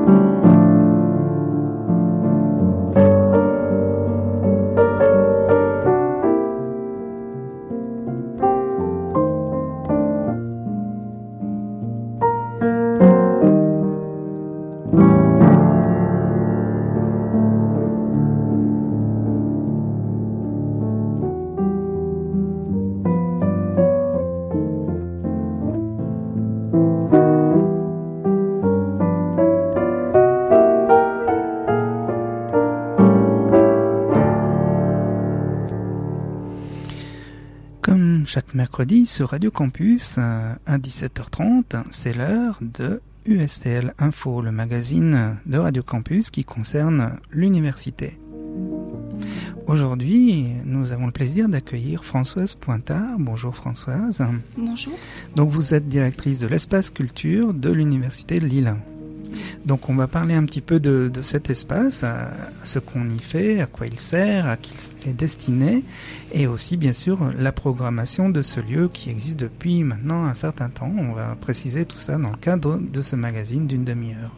Chaque mercredi sur Radio Campus à 17h30, c'est l'heure de USTL Info, le magazine de Radio Campus qui concerne l'université. Aujourd'hui, nous avons le plaisir d'accueillir Françoise Pointard. Bonjour Françoise. Bonjour. Donc vous êtes directrice de l'espace culture de l'université de Lille. Donc on va parler un petit peu de cet espace, à ce qu'on y fait, à quoi il sert, à qui il est destiné, et aussi bien sûr la programmation de ce lieu qui existe depuis maintenant un certain temps. On va préciser tout ça dans le cadre de ce magazine d'une demi-heure.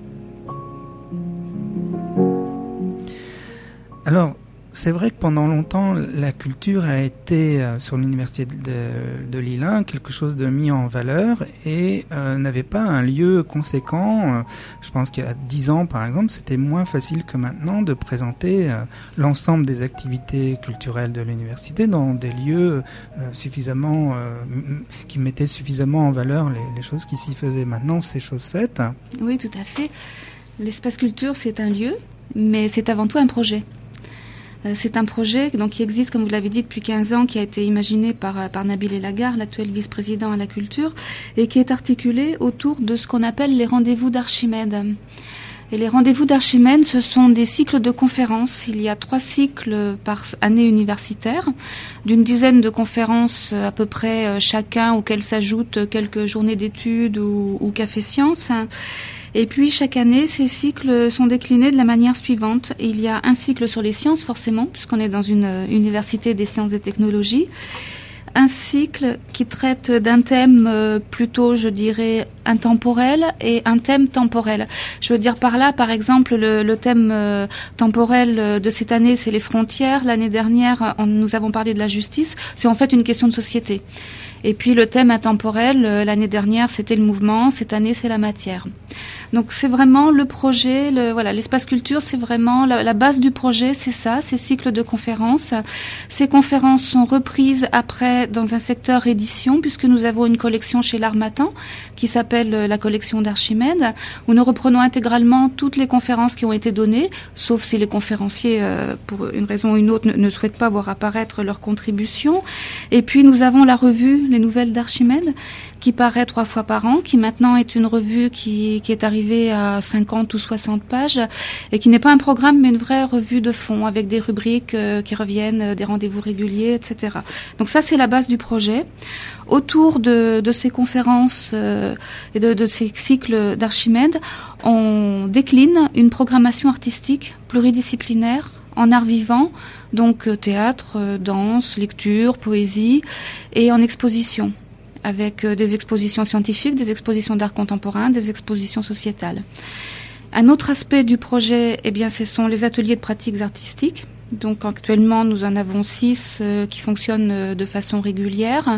Alors, c'est vrai que pendant longtemps, la culture a été sur l'université de Lille quelque chose de mis en valeur et n'avait pas un lieu conséquent. Je pense qu'il y a 10 ans, par exemple, c'était moins facile que maintenant de présenter l'ensemble des activités culturelles de l'université dans des lieux suffisamment qui mettaient suffisamment en valeur les choses qui s'y faisaient. Maintenant, c'est chose faite. Oui, tout à fait. L'espace culture, c'est un lieu, mais c'est avant tout un projet. C'est un projet donc, qui existe, comme vous l'avez dit, depuis 15 ans, qui a été imaginé par Nabil Elagar, l'actuel vice-président à la culture, et qui est articulé autour de ce qu'on appelle les rendez-vous d'Archimède. Et les rendez-vous d'Archimède, ce sont des cycles de conférences. Il y a 3 cycles par année universitaire, d'une dizaine de conférences à peu près chacun, auxquelles s'ajoutent quelques journées d'études ou café sciences. Et puis, chaque année, ces cycles sont déclinés de la manière suivante. Il y a un cycle sur les sciences, forcément, puisqu'on est dans une université des sciences et technologies. Un cycle qui traite d'un thème plutôt, je dirais, intemporel et un thème temporel. Je veux dire par là, par exemple, le thème temporel de cette année, c'est les frontières. L'année dernière, nous avons parlé de la justice. C'est en fait une question de société. Et puis le thème intemporel, l'année dernière, c'était le mouvement. Cette année, c'est la matière. Donc c'est vraiment le projet, l'espace culture, c'est vraiment la base du projet, c'est ça, ces cycles de conférences. Ces conférences sont reprises après dans un secteur édition, puisque nous avons une collection chez l'Harmattan qui s'appelle la collection d'Archimède, où nous reprenons intégralement toutes les conférences qui ont été données, sauf si les conférenciers, pour une raison ou une autre, ne souhaitent pas voir apparaître leurs contributions. Et puis nous avons la revue Les Nouvelles d'Archimède, qui paraît 3 fois par an, qui maintenant est une revue qui est arrivée à 50 ou 60 pages, et qui n'est pas un programme, mais une vraie revue de fond, avec des rubriques qui reviennent, des rendez-vous réguliers, etc. Donc ça, c'est la base du projet. Autour de ces conférences et de ces cycles d'Archimède, on décline une programmation artistique pluridisciplinaire en art vivant, donc théâtre, danse, lecture, poésie, et en exposition, avec des expositions scientifiques, des expositions d'art contemporain, des expositions sociétales. Un autre aspect du projet, ce sont les ateliers de pratiques artistiques. Donc actuellement, nous en avons 6 qui fonctionnent de façon régulière.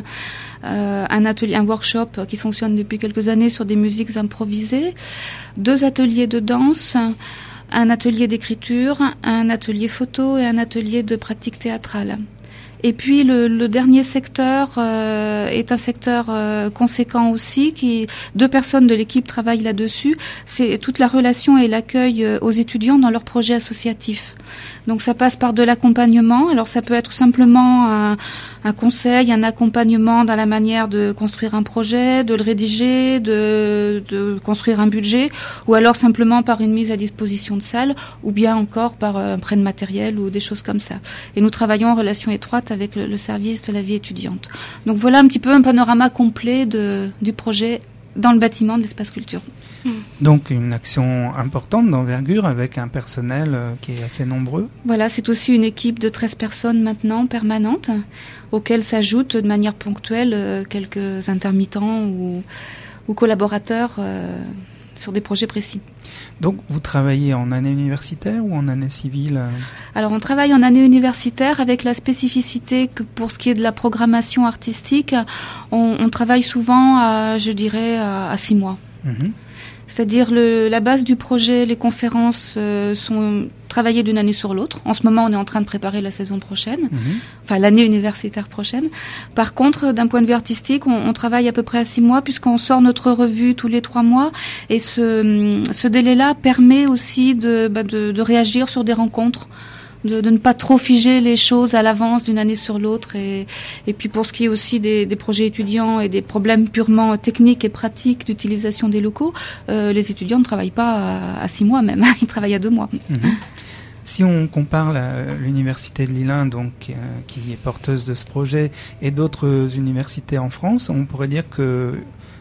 Un workshop qui fonctionne depuis quelques années sur des musiques improvisées. 2 ateliers de danse, un atelier d'écriture, un atelier photo et un atelier de pratique théâtrale. Et puis le dernier secteur est un secteur conséquent aussi, 2 personnes de l'équipe travaillent là-dessus. C'est toute la relation et l'accueil aux étudiants dans leurs projets associatifs. Donc ça passe par de l'accompagnement. Alors ça peut être simplement un conseil, un accompagnement dans la manière de construire un projet, de le rédiger, de construire un budget, ou alors simplement par une mise à disposition de salles, ou bien encore par un prêt de matériel ou des choses comme ça. Et nous travaillons en relation étroite avec le service de la vie étudiante. Donc voilà un petit peu un panorama complet du projet dans le bâtiment de l'espace culture. Donc une action importante d'envergure avec un personnel qui est assez nombreux. Voilà, c'est aussi une équipe de 13 personnes maintenant permanentes, auxquelles s'ajoutent de manière ponctuelle quelques intermittents ou collaborateurs sur des projets précis. Donc, vous travaillez en année universitaire ou en année civile ? Alors, on travaille en année universitaire avec la spécificité que pour ce qui est de la programmation artistique, on travaille souvent à 6 mois. Mmh. C'est-à-dire la base du projet, les conférences sont travaillées d'une année sur l'autre. En ce moment, on est en train de préparer la saison prochaine, enfin l'année universitaire prochaine. Par contre, d'un point de vue artistique, on travaille à peu près à 6 mois puisqu'on sort notre revue tous les 3 mois. Et ce délai-là permet aussi de réagir sur des rencontres. De ne pas trop figer les choses à l'avance d'une année sur l'autre. Et puis pour ce qui est aussi des projets étudiants et des problèmes purement techniques et pratiques d'utilisation des locaux, les étudiants ne travaillent pas à 6 mois même, ils travaillent à 2 mois. Mmh. Si on compare l'université de Lille donc, qui est porteuse de ce projet, et d'autres universités en France, on pourrait dire que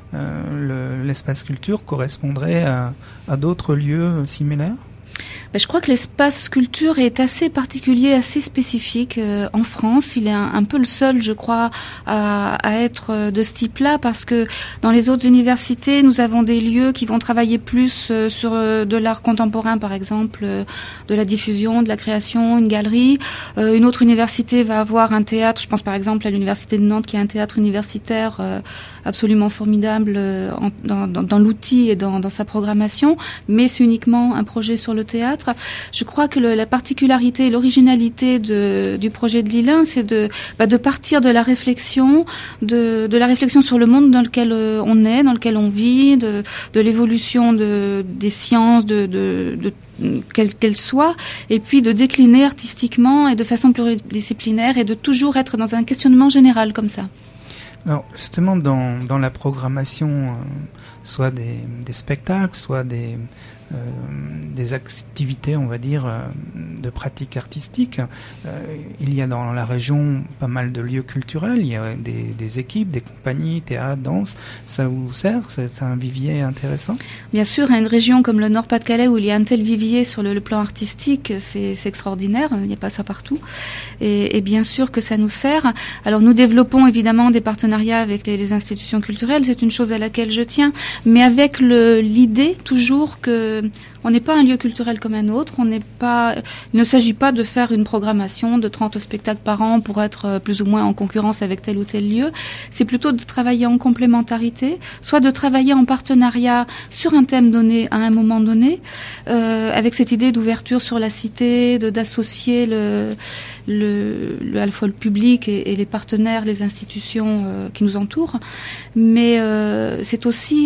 l'espace culture correspondrait à d'autres lieux similaires ? Je crois que l'espace culture est assez particulier, assez spécifique en France. Il est un peu le seul, je crois, à être de ce type-là, parce que dans les autres universités, nous avons des lieux qui vont travailler plus sur de l'art contemporain, par exemple, de la diffusion, de la création, une galerie. Une autre université va avoir un théâtre. Je pense par exemple à l'université de Nantes, qui a un théâtre universitaire absolument formidable dans l'outil et dans sa programmation, mais c'est uniquement un projet sur le théâtre. Je crois que la particularité et l'originalité du projet de Lille 1, c'est de partir de la réflexion, de la réflexion sur le monde dans lequel on est, dans lequel on vit, de l'évolution des sciences, quelle qu'elle soit, et puis de décliner artistiquement et de façon pluridisciplinaire et de toujours être dans un questionnement général comme ça. Alors justement dans la programmation, soit des spectacles, soit des activités, on va dire, de pratique artistique. Il y a dans la région pas mal de lieux culturels, il y a des équipes, des compagnies, théâtre, danse. Ça vous sert ? C'est un vivier intéressant ? Bien sûr, à une région comme le Nord-Pas-de-Calais où il y a un tel vivier sur le plan artistique, c'est extraordinaire, il n'y a pas ça partout. Et bien sûr que ça nous sert. Alors nous développons évidemment des partenariats avec les institutions culturelles, c'est une chose à laquelle je tiens, mais avec l'idée toujours que on n'est pas un lieu culturel comme un autre, il ne s'agit pas de faire une programmation de 30 spectacles par an pour être plus ou moins en concurrence avec tel ou tel lieu. C'est plutôt de travailler en complémentarité, soit de travailler en partenariat sur un thème donné à un moment donné, avec cette idée d'ouverture sur la cité, d'associer à la fois le public et les partenaires, les institutions qui nous entourent. Mais c'est aussi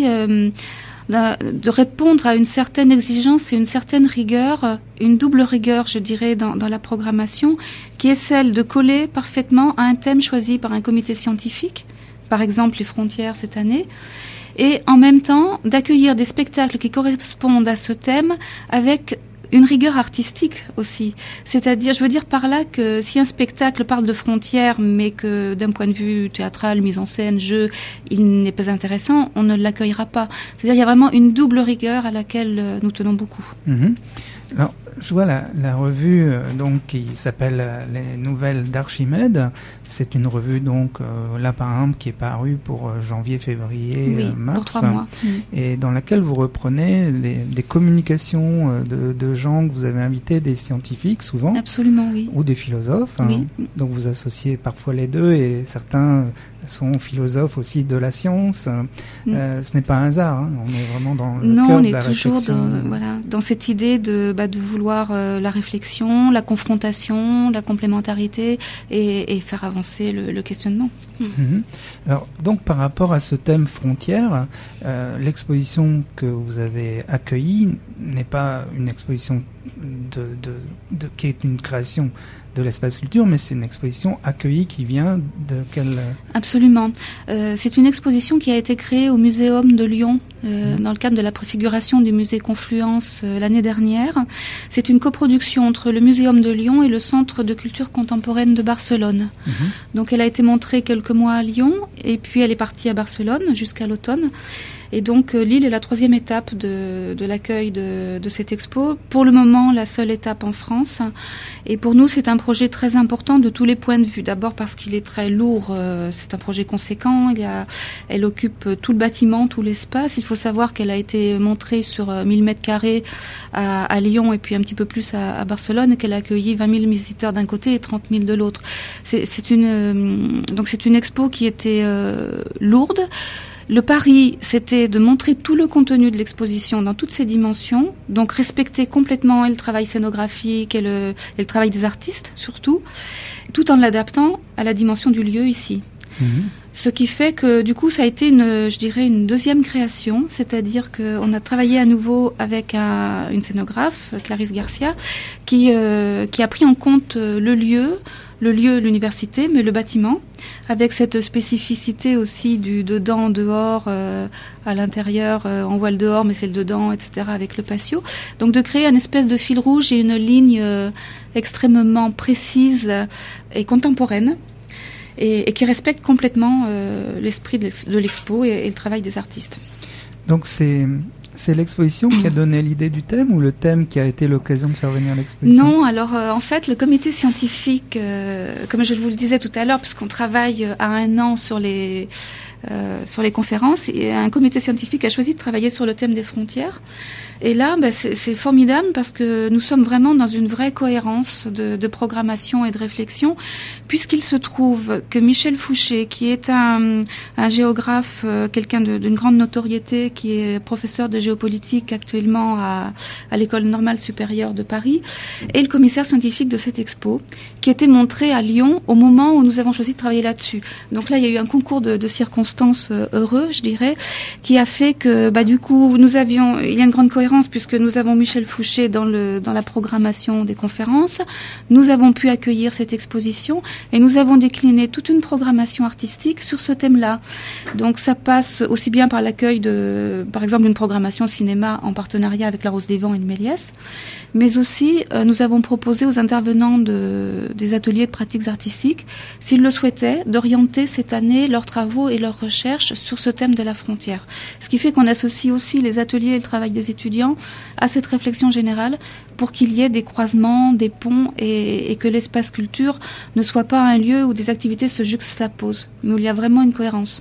de répondre à une certaine exigence et une certaine rigueur, une double rigueur, je dirais, dans la programmation, qui est celle de coller parfaitement à un thème choisi par un comité scientifique, par exemple les frontières cette année, et en même temps d'accueillir des spectacles qui correspondent à ce thème avec une rigueur artistique aussi. C'est-à-dire, je veux dire par là que si un spectacle parle de frontières, mais que d'un point de vue théâtral, mise en scène, jeu, il n'est pas intéressant, on ne l'accueillera pas. C'est-à-dire, il y a vraiment une double rigueur à laquelle nous tenons beaucoup. Mmh. Alors, je vois la revue donc qui s'appelle Les Nouvelles d'Archimède. C'est une revue donc là par exemple qui est parue pour janvier, février, mars, pour 3 mois. Et dans laquelle vous reprenez des communications de gens que vous avez invités, des scientifiques souvent. Absolument, oui. Ou des philosophes. Oui. Donc vous associez parfois les deux et certains sont philosophes aussi de la science. Ce n'est pas un hasard. Hein. On est vraiment dans le cœur de la réflexion. Non, on est toujours dans cette idée de vouloir la réflexion, la confrontation, la complémentarité et faire avancer le questionnement. Mmh. Alors, donc par rapport à ce thème frontière, l'exposition que vous avez accueillie n'est pas une exposition qui est une création de l'espace culture, mais c'est une exposition accueillie qui vient de quelle... Absolument. C'est une exposition qui a été créée au Muséum de Lyon dans le cadre de la préfiguration du musée Confluence l'année dernière. C'est une coproduction entre le Muséum de Lyon et le Centre de culture contemporaine de Barcelone. Donc elle a été montrée quelques mois à Lyon et puis elle est partie à Barcelone jusqu'à l'automne. Et donc Lille est la 3e étape de l'accueil de cette expo. Pour le moment, la seule étape en France. Et pour nous, c'est un projet très important de tous les points de vue. D'abord parce qu'il est très lourd, c'est un projet conséquent. Elle occupe tout le bâtiment, tout l'espace. Il faut savoir qu'elle a été montrée sur 1000 mètres carrés à Lyon et puis un petit peu plus à Barcelone, et qu'elle a accueilli 20 000 visiteurs d'un côté et 30 000 de l'autre. Donc c'est une expo qui était lourde. Le pari, c'était de montrer tout le contenu de l'exposition dans toutes ses dimensions, donc respecter complètement le travail scénographique et le travail des artistes surtout, tout en l'adaptant à la dimension du lieu ici. Ce qui fait que du coup ça a été une deuxième création, c'est-à-dire qu'on a travaillé à nouveau avec une scénographe, Clarisse Garcia, qui a pris en compte le lieu, l'université, mais le bâtiment, avec cette spécificité aussi du dedans, dehors, à l'intérieur, on voit le dehors, mais c'est le dedans, etc., avec le patio. Donc de créer une espèce de fil rouge et une ligne extrêmement précise et contemporaine, et qui respecte complètement l'esprit de l'expo et le travail des artistes. Donc c'est l'exposition qui a donné l'idée du thème, ou le thème qui a été l'occasion de faire venir l'exposition? Non, alors en fait le comité scientifique, comme je vous le disais tout à l'heure, puisqu'on travaille à 1 an sur les conférences, et un comité scientifique a choisi de travailler sur le thème des frontières. Et là, c'est formidable parce que nous sommes vraiment dans une vraie cohérence de programmation et de réflexion, puisqu'il se trouve que Michel Fouché, qui est un géographe, quelqu'un d'une grande notoriété, qui est professeur de géopolitique actuellement à l'École normale supérieure de Paris, est le commissaire scientifique de cette expo, qui était montrée à Lyon au moment où nous avons choisi de travailler là-dessus. Donc là, il y a eu un concours de circonstances heureux, je dirais, qui a fait que, du coup, il y a une grande cohérence, puisque nous avons Michel Fouché dans la programmation des conférences. Nous avons pu accueillir cette exposition et nous avons décliné toute une programmation artistique sur ce thème-là. Donc ça passe aussi bien par l'accueil par exemple, d'une programmation cinéma en partenariat avec la Rose des Vents et le Méliès, mais aussi nous avons proposé aux intervenants des ateliers de pratiques artistiques, s'ils le souhaitaient, d'orienter cette année leurs travaux et leurs recherches sur ce thème de la frontière. Ce qui fait qu'on associe aussi les ateliers et le travail des étudiants à cette réflexion générale, pour qu'il y ait des croisements, des ponts, et que l'espace culture ne soit pas un lieu où des activités se juxtaposent, mais où il y a vraiment une cohérence.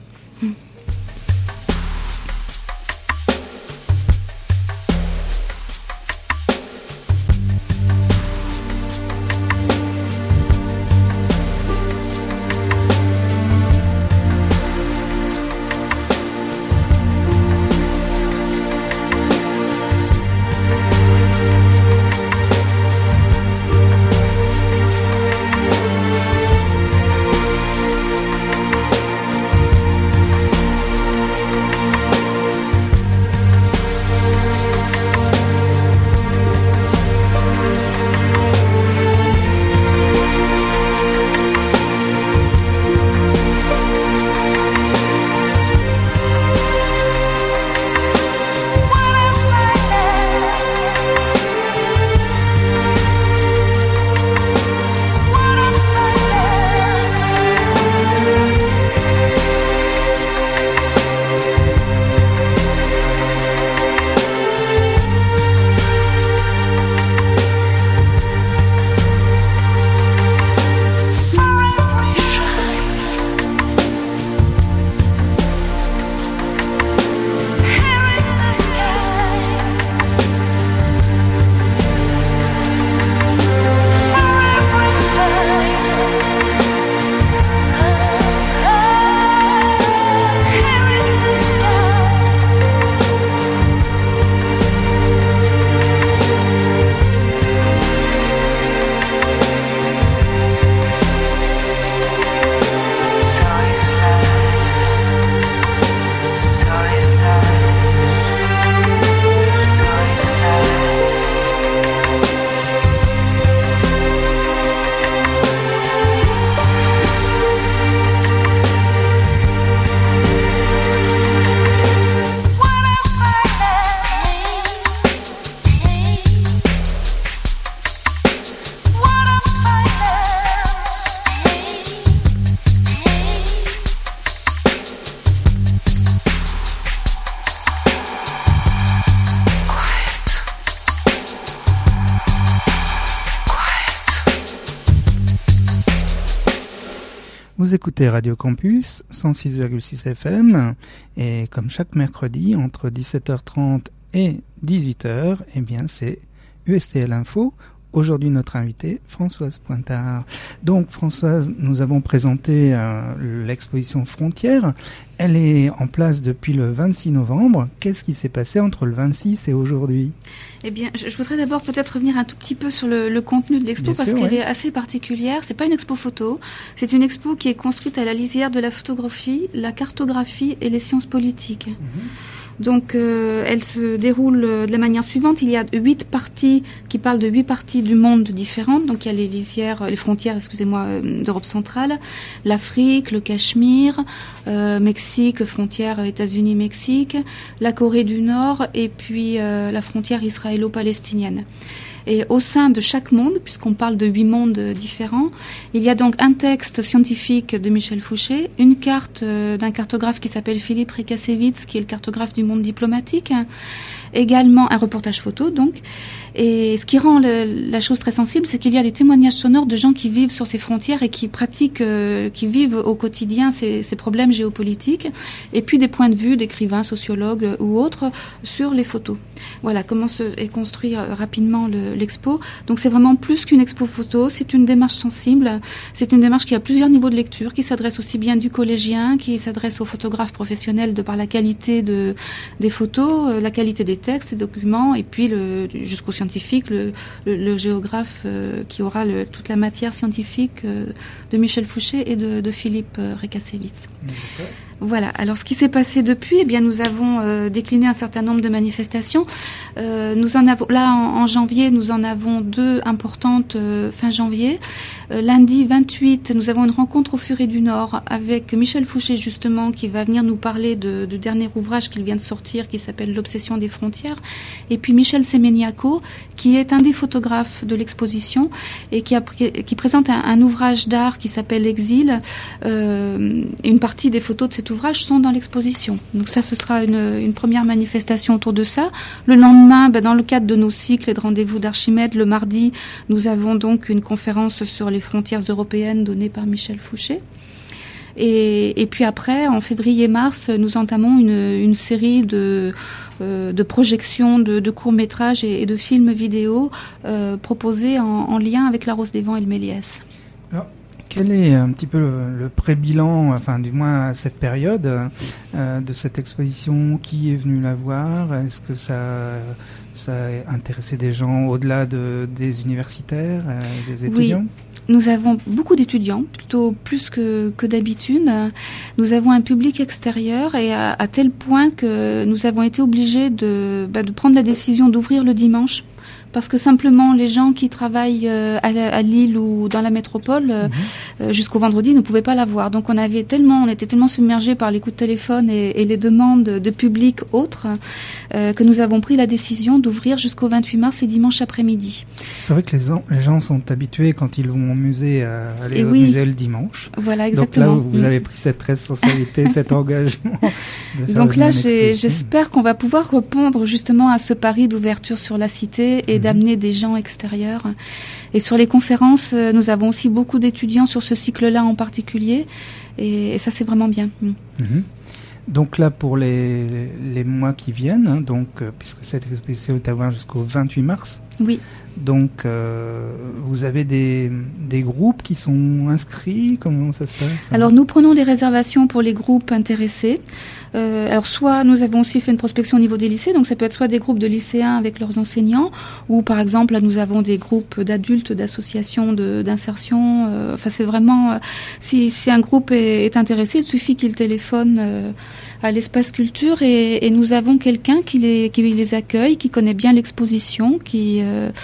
Vous écoutez Radio Campus 106,6 FM et comme chaque mercredi entre 17h30 et 18h, eh bien c'est USTL Info. Aujourd'hui notre invitée Françoise Pointard. Donc Françoise, nous avons présenté l'exposition Frontières. Elle est en place depuis le 26 novembre. Qu'est-ce qui s'est passé entre le 26 et aujourd'hui ? Eh bien, je voudrais d'abord peut-être revenir un tout petit peu sur le contenu de l'expo parce qu'elle est assez particulière. C'est pas une expo photo, c'est une expo qui est construite à la lisière de la photographie, la cartographie et les sciences politiques. Donc, elle se déroule de la manière suivante. Il y a 8 parties qui parlent de 8 parties du monde différentes. Donc, il y a les frontières, d'Europe centrale, l'Afrique, le Cachemire, Mexique, frontière États-Unis-Mexique, la Corée du Nord et puis la frontière israélo-palestinienne. Et au sein de chaque monde, puisqu'on parle de 8 mondes différents, il y a donc un texte scientifique de Michel Fouché, une carte d'un cartographe qui s'appelle Philippe Rekasevitz, qui est le cartographe du monde diplomatique, également un reportage photo, donc. Et ce qui rend la chose très sensible, c'est qu'il y a des témoignages sonores de gens qui vivent sur ces frontières et qui pratiquent, qui vivent au quotidien ces problèmes géopolitiques, et puis des points de vue d'écrivains, sociologues ou autres sur les photos. Voilà comment est construit rapidement l'expo. Donc c'est vraiment plus qu'une expo photo, c'est une démarche sensible, c'est une démarche qui a plusieurs niveaux de lecture, qui s'adresse aussi bien du collégien, qui s'adresse aux photographes professionnels de par la qualité des photos, la qualité des textes, des documents, et puis jusqu'au scientifique, le géographe qui aura toute la matière scientifique de Michel Fouché et de Philippe Rekasevitz. Voilà. Alors, ce qui s'est passé depuis, eh bien, nous avons décliné un certain nombre de manifestations. Nous en avons là en janvier, nous en avons 2 importantes fin janvier. Lundi 28, nous avons une rencontre au Furet du Nord avec Michel Fouché justement, qui va venir nous parler du dernier ouvrage qu'il vient de sortir, qui s'appelle L'obsession des frontières. Et puis Michel Semeniaco, qui est un des photographes de l'exposition et qui présente un ouvrage d'art qui s'appelle Exil. Et une partie des photos de cet ouvrage sont dans l'exposition. Donc ça, ce sera une première manifestation autour de ça. Le lendemain, dans le cadre de nos cycles et de rendez-vous d'Archimède, le mardi, nous avons donc une conférence sur les frontières européennes donnée par Michel Fouché. Et puis après, en février-mars, nous entamons une série de projections de courts-métrages et de films vidéo proposés en lien avec La Rose des Vents et le Méliès. Alors, quel est un petit peu le pré-bilan, enfin du moins à cette période, de cette exposition? Qui est venu la voir? Est-ce que ça a intéressé des gens au-delà des universitaires, des étudiants? Oui. Nous avons beaucoup d'étudiants, plutôt plus que d'habitude. Nous avons un public extérieur et à tel point que nous avons été obligés de prendre la décision d'ouvrir le dimanche. Parce que simplement les gens qui travaillent à Lille ou dans la métropole jusqu'au vendredi ne pouvaient pas la voir. Donc on était tellement submergés par les coups de téléphone et les demandes de public autres que nous avons pris la décision d'ouvrir jusqu'au 28 mars les dimanches après-midi. C'est vrai que les gens sont habitués quand ils vont au musée à aller au musée le dimanche. Voilà, exactement. Donc là, vous avez pris cette responsabilité, cet engagement. Donc là, j'espère qu'on va pouvoir répondre justement à ce pari d'ouverture sur la cité et d'amener des gens extérieurs. Et sur les conférences, nous avons aussi beaucoup d'étudiants sur ce cycle-là en particulier. Et ça, c'est vraiment bien. Donc là, pour les mois qui viennent, puisque cette exposition est à voir jusqu'au 28 mars. Oui. Donc, vous avez des groupes qui sont inscrits? Comment ça se passe? Alors, nous prenons des réservations pour les groupes intéressés. Alors, soit nous avons aussi fait une prospection au niveau des lycées, donc ça peut être soit des groupes de lycéens avec leurs enseignants, ou par exemple, là, nous avons des groupes d'adultes, d'associations d'insertion. Enfin, c'est vraiment... si un groupe est intéressé, il suffit qu'il téléphone à l'espace culture et nous avons quelqu'un qui les accueille, qui connaît bien l'exposition, qui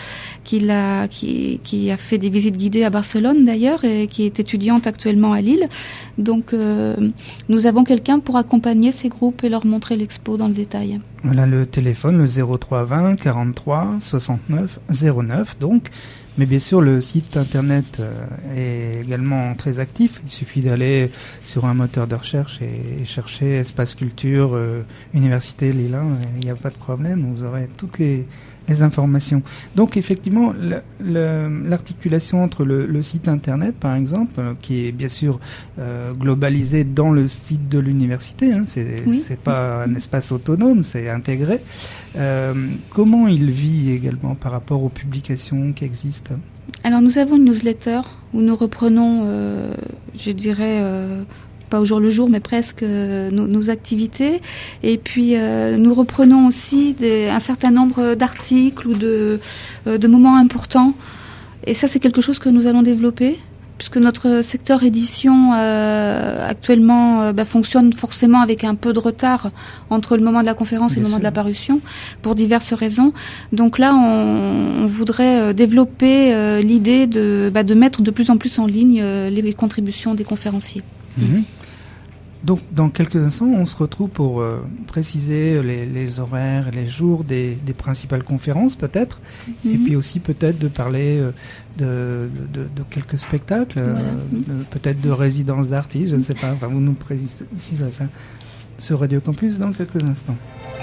a fait des visites guidées à Barcelone d'ailleurs et qui est étudiante actuellement à Lille. Donc nous avons quelqu'un pour accompagner ces groupes et leur montrer l'expo dans le détail. Voilà le téléphone, le 03 20 43 69 09 donc. Mais bien sûr, le site internet est également très actif. Il suffit d'aller sur un moteur de recherche et chercher Espace Culture, Université Lille 1. Il n'y a pas de problème. Vous aurez toutes les informations. Donc effectivement, l'articulation entre le site internet, par exemple, qui est bien sûr globalisé dans le site de l'université, hein, c'est pas un espace autonome, c'est intégré. Comment il vit également par rapport aux publications qui existent? Alors nous avons une newsletter où nous reprenons, je dirais, pas au jour le jour, mais presque nos activités. Et puis nous reprenons aussi un certain nombre d'articles ou de moments importants. Et ça, c'est quelque chose que nous allons développer, puisque notre secteur édition actuellement fonctionne forcément avec un peu de retard entre le moment de la conférence et le moment de la parution, pour diverses raisons. Donc là, on voudrait développer l'idée de mettre de plus en plus en ligne les contributions des conférenciers. Mmh. Donc, dans quelques instants, on se retrouve pour préciser les horaires et les jours des principales conférences, peut-être, et puis aussi peut-être de parler de quelques spectacles, peut-être de résidences d'artistes, je ne sais pas. Enfin, vous nous précisez ça sur Radio Campus dans quelques instants.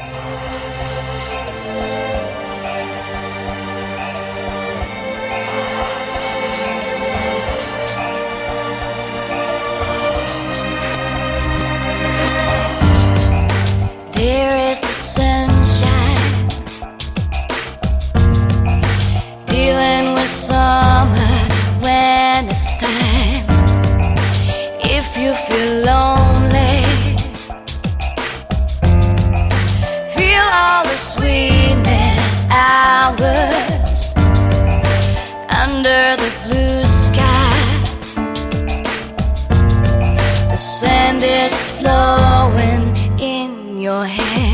Under the blue sky, the sand is flowing in your hand.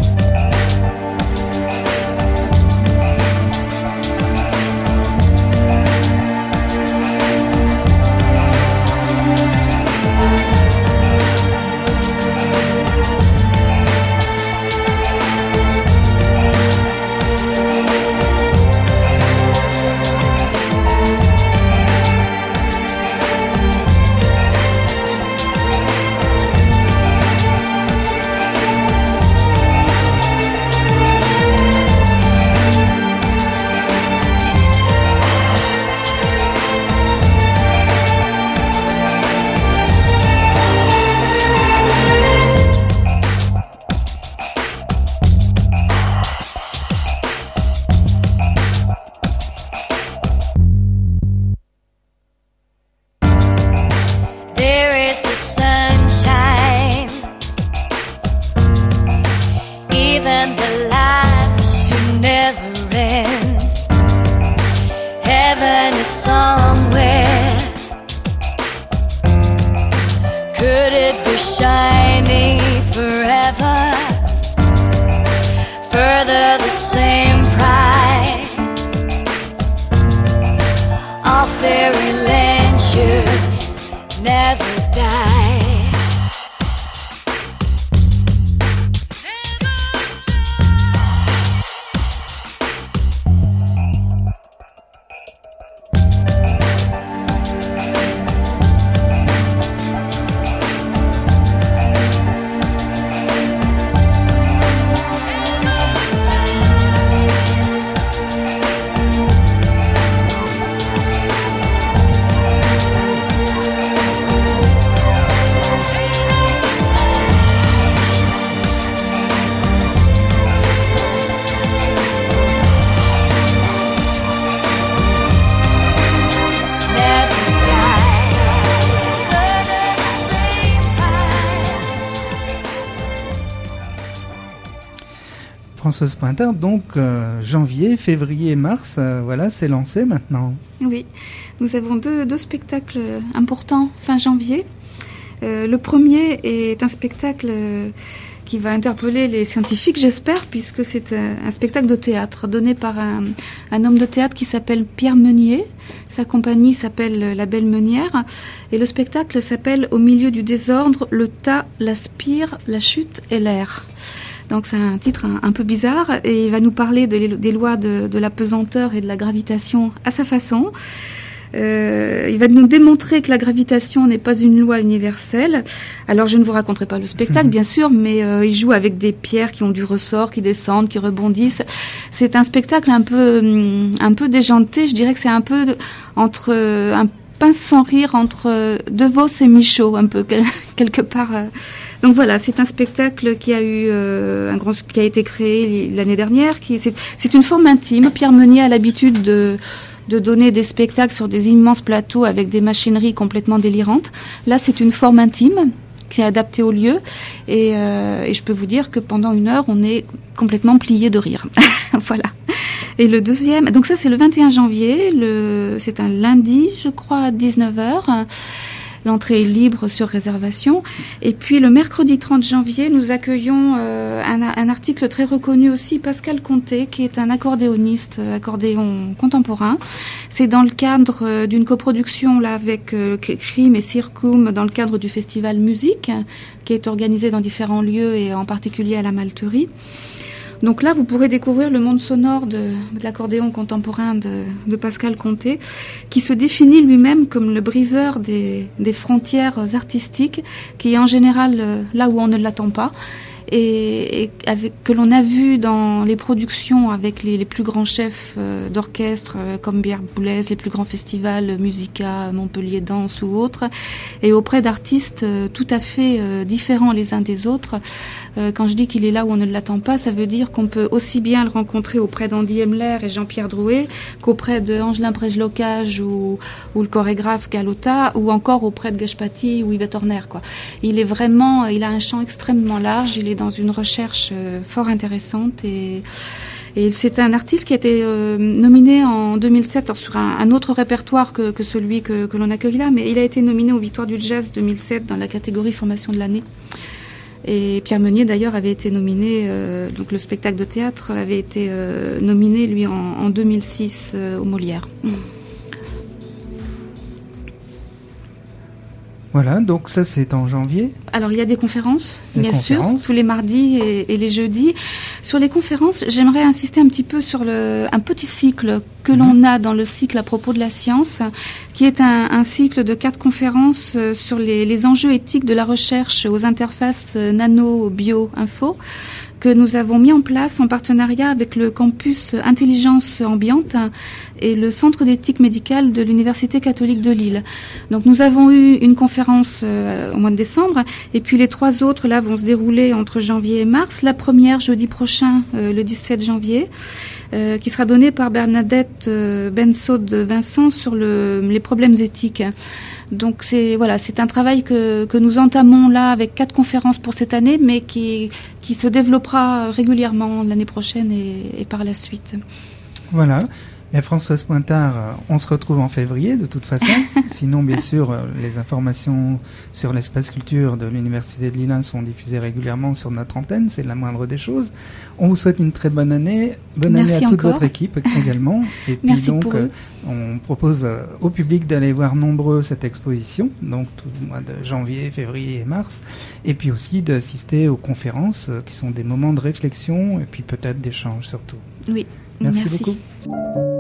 Françoise Pointer, donc janvier, février et mars, voilà, c'est lancé maintenant. Oui, nous avons deux spectacles importants fin janvier. Le premier est un spectacle qui va interpeller les scientifiques, j'espère, puisque c'est un spectacle de théâtre donné par un homme de théâtre qui s'appelle Pierre Meunier. Sa compagnie s'appelle La Belle Meunière. Et le spectacle s'appelle Au milieu du désordre, le tas, la spire, la chute et l'air. Donc c'est un titre un peu bizarre et il va nous parler des lois de la pesanteur et de la gravitation à sa façon. Il va nous démontrer que la gravitation n'est pas une loi universelle. Alors, je ne vous raconterai pas le spectacle, bien sûr, mais il joue avec des pierres qui ont du ressort, qui descendent, qui rebondissent. C'est un spectacle un peu déjanté. Je dirais que c'est un peu entre un pince sans rire entre De Vos et Michaud, un peu quelque part. Donc voilà, c'est un spectacle qui a eu qui a été créé l'année dernière. C'est une forme intime. Pierre Meunier a l'habitude de donner des spectacles sur des immenses plateaux avec des machineries complètement délirantes. Là, c'est une forme intime qui est adaptée au lieu. Et je peux vous dire que pendant 1 heure, on est complètement plié de rire. Voilà. Et le deuxième, donc ça c'est le 21 janvier, c'est un lundi, je crois, à 19h. L'entrée est libre sur réservation. Et puis le mercredi 30 janvier, nous accueillons un article très reconnu aussi, Pascal Conté, qui est un accordéoniste, accordéon contemporain. C'est dans le cadre d'une coproduction là avec Crime et Circum, dans le cadre du festival Musique, qui est organisé dans différents lieux et en particulier à la Malterie. Donc là, vous pourrez découvrir le monde sonore de l'accordéon contemporain de Pascal Conté, qui se définit lui-même comme le briseur des frontières artistiques, qui est en général là où on ne l'attend pas, et que l'on a vu dans les productions avec les plus grands chefs d'orchestre comme Pierre Boulez, les plus grands festivals Musica, Montpellier Danse ou autres, et auprès d'artistes tout à fait différents les uns des autres. Quand je dis qu'il est là où on ne l'attend pas, ça veut dire qu'on peut aussi bien le rencontrer auprès d'Andy Hemler et Jean-Pierre Drouet qu'auprès de Angelin Prejlocage ou le chorégraphe Galota, ou encore auprès de Gashpati ou Yvette Horner, quoi. Il a un champ extrêmement large, il est dans une recherche fort intéressante et c'est un artiste qui a été nominé en 2007 sur un autre répertoire que celui que l'on accueille là, mais il a été nominé aux Victoires du Jazz 2007 dans la catégorie Formation de l'année. Et Pierre Meunier d'ailleurs avait été nominé, donc le spectacle de théâtre avait été nominé lui en 2006 au Molière. Voilà, donc ça c'est en janvier. Alors il y a des conférences, bien sûr, tous les mardis et les jeudis. Sur les conférences, j'aimerais insister un petit peu sur un petit cycle que l'on a dans le cycle à propos de la science, qui est un cycle de 4 conférences sur les enjeux éthiques de la recherche aux interfaces nano-bio-info, que nous avons mis en place en partenariat avec le campus Intelligence Ambiante et le Centre d'éthique médicale de l'Université catholique de Lille. Donc nous avons eu une conférence au mois de décembre, et puis les 3 autres là vont se dérouler entre janvier et mars. La première jeudi prochain, le 17 janvier, qui sera donnée par Bernadette Bensaud de Vincent sur les problèmes éthiques. Donc c'est un travail que nous entamons là avec 4 conférences pour cette année, mais qui se développera régulièrement l'année prochaine et par la suite. Voilà. Mais Françoise Pointard, on se retrouve en février de toute façon. Sinon, bien sûr, les informations sur l'espace culture de l'Université de Lille sont diffusées régulièrement sur notre antenne. C'est la moindre des choses. On vous souhaite une très bonne année. Bonne année à toute votre équipe également. Et puis merci donc, pour eux. on propose au public d'aller voir nombreux cette exposition, donc tout le mois de janvier, février et mars. Et puis aussi d'assister aux conférences qui sont des moments de réflexion et puis peut-être d'échange surtout. Oui. Merci beaucoup.